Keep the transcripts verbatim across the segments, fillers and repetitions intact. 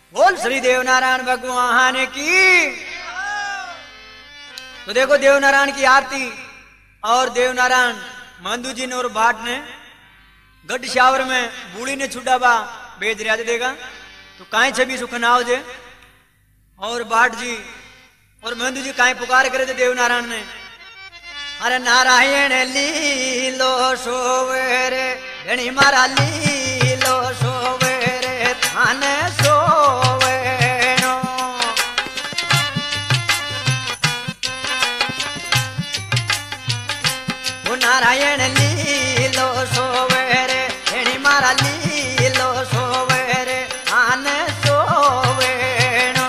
बोल श्री देवनारायण भगवान की। तो देखो देवनारायण की आरती और देवनारायण मंदू जी ने और भाट ने गढ़ शावर में बूढ़ी ने छुड़ावा भेज रहा देगा तो काई छवि सुखनाव जे और भाट जी और मंदू जी काई पुकार करे थे देवनारायण ने। अरे नारायण लीलो सोवेरे धनी मारा लीलो सोवेरे थान सोवेनो। वो नारायण लीलो सोवेरे धनी मारा लीलो सोवेरे थान सोवेनो।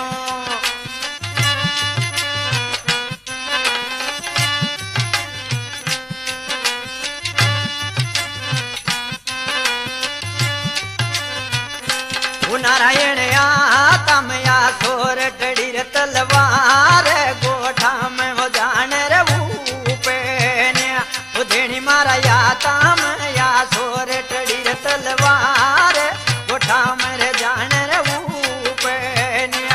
नारायण आता में या सोर टड़ी रे तलवार गोठा में हो जान रे भूपेन्या। वो धेनी मारा या ताम या सोर टड़ी रे तलवार गोठा में रे जान रे भूपेन्या।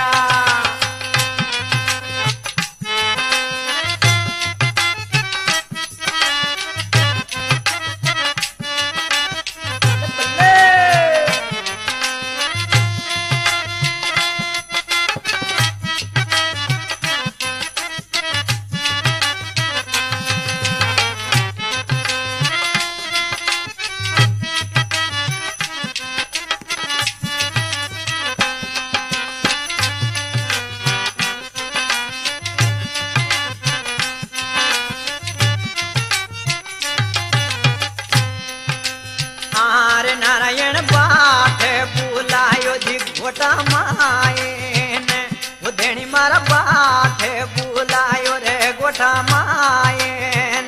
नारायण बाठे बुलायो जी गोटा मायन। वो धेनी मारा बाठे बुलायो रे गोटा मायन।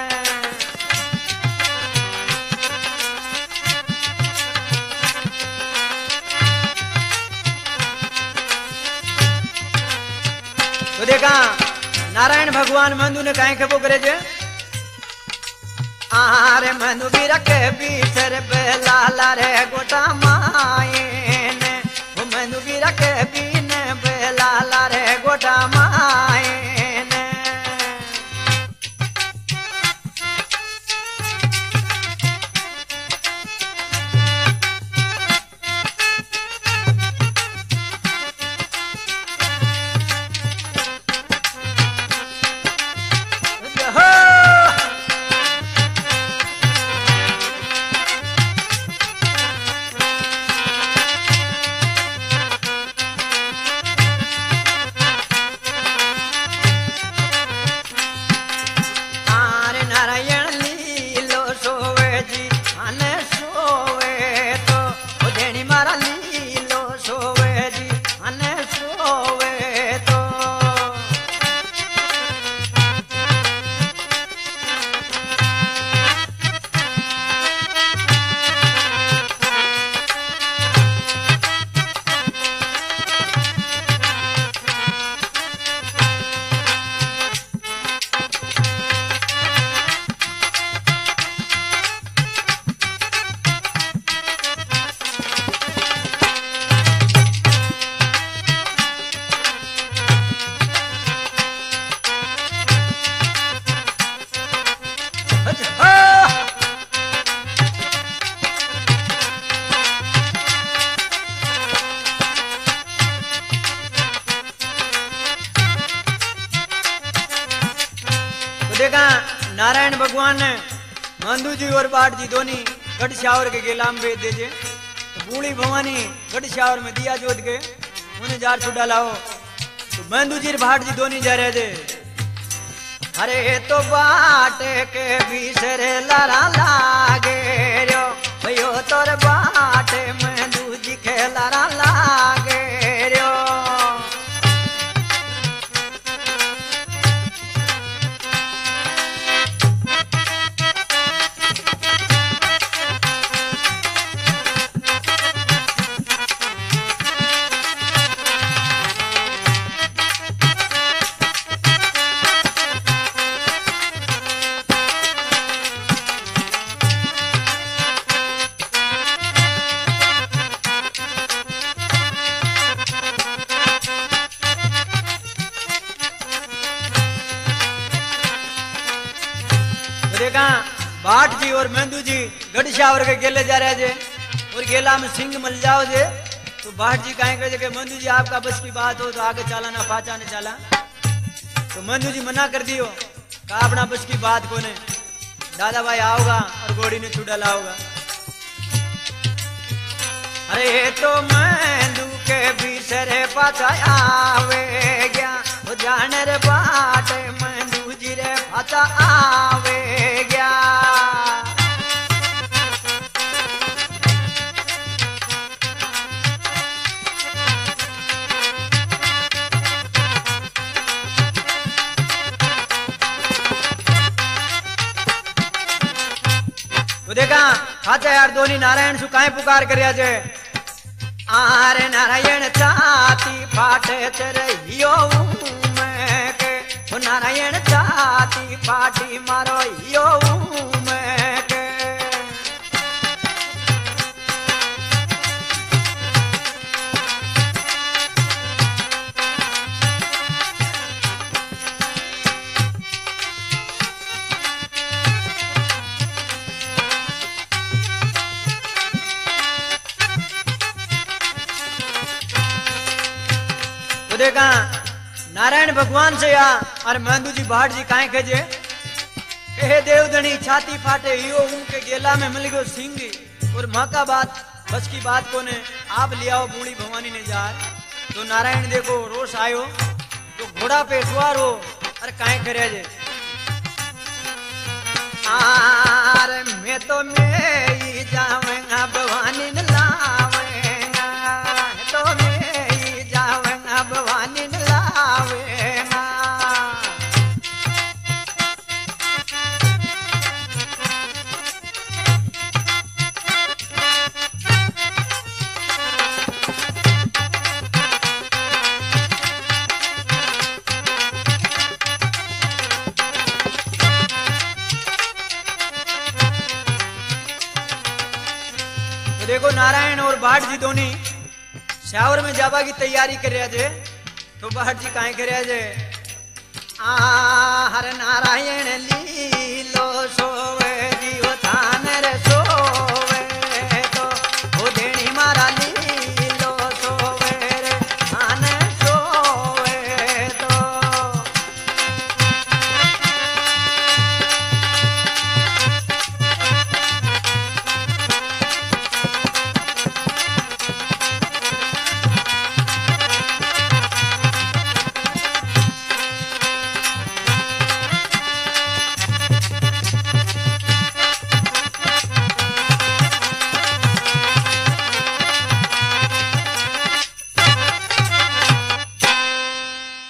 तो देखा नारायण भगवान मंदू ने काहे खबो करे जे। आरे मनु भी रखे बीसर बेलाला रे गोटा मायन। वो मनु भी रखे बीन बेलाला रे गोटा मायन। देखा नारायण भगवान ने मंदू जी और बाट जी दोनों गढ़ शावर के गेलाम भेज देजे। तो बूढ़ी भवानी गढ़ शावर में दिया जोत के उन्हें जार छुड़ा लाओ। तो मंदू जी बाट जी दोनों जा रहे थे। अरे तो बाट के बीसरे लड़ा लागे रो भयो तोर बाट मंदू जी के लड़ा लागे रो। देखा भाट जी और मेंदू जी गढ़श्यावर के गेले जा रहे जे और गेला में सिंह मल जाओ जे तो भाट जी कहें कहे कि मेंदू जी आपका बस की बात हो तो आगे चला ना पाचा ने चला। तो मेंदू जी मना कर दियो का अपना बस की बात को ने दादा भाई आओगा और घोड़ी ने छुड़ा लाओगा। अरे तो मेंदू के बिसरे पाचा आवे गया तो जाने रे बाट मेंदू जी रे पाचा आवे गया। तो देखा खाचा यार दोनी नारायण सु काहे पुकार करया जे आरे नारायण छाती फाटे चरहियो मैं के ओ नारायण छाती फाटी मारो हियो मैं के। तो देखा नारायण भगवान से या और मेंदू जी भाट जी काहे कहे हे देवधनी छाती फाटे हियो उनके गेला में मिल गयो सिंह और माँ का बात बस की बात को ने आप ले आओ बूढ़ी भवानी ने जार। तो नारायण देखो रोष आयो तो घोड़ा पे सवार हो अरे काहे करे जे आर मैं तो मैं ही जाऊंगा भवानी ने लावेंगा तो मैं ही जाऊंगा भवानी ने लावेंगा। तो देखो नारायण और भाट जी दोनी श्यावर में जाबा की तैयारी कर रहे थे। तो भाट जी काहे कर रहे थे आ हर नारायण लीलो सोवे जीव थान रे